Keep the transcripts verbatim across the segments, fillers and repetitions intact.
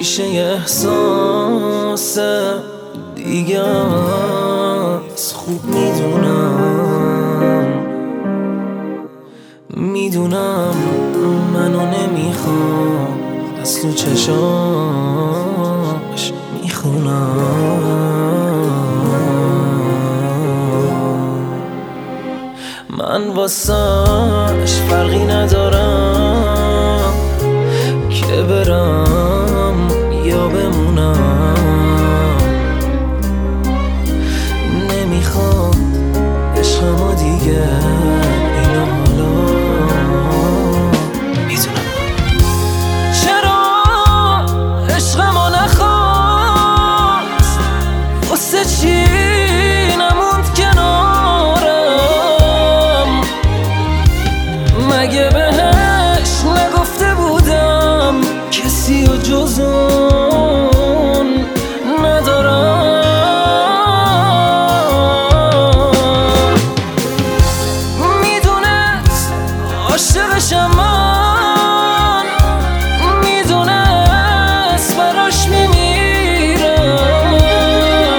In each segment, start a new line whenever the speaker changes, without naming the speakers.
میشه احساس دیگه از خوب میدونم میدونم منو نمیخوام از تو چشاش میخونم من واسش فرقی ندارم که برم یا بمونم نمیخوام عشقمو دیگه اینو حالا میدونم چرا عشقمو نخواست واسه چی نموند کنارم مگه بهش نگفته بودم کسی و جز اون ندارم میدونست عاشقشم من میدونست براش میمیرم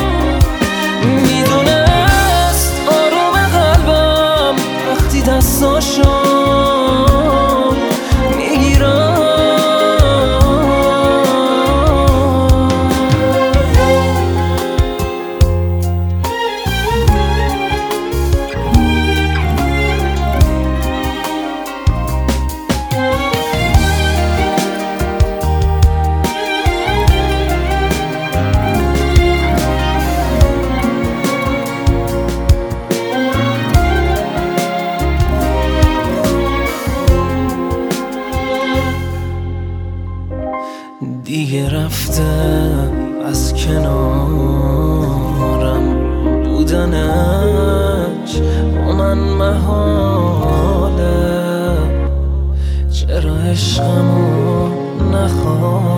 میدونست آروم قلبم وقتی دستاشو دیگه رفته از کنارم بودنش با من محاله چرا عشقمو نخوام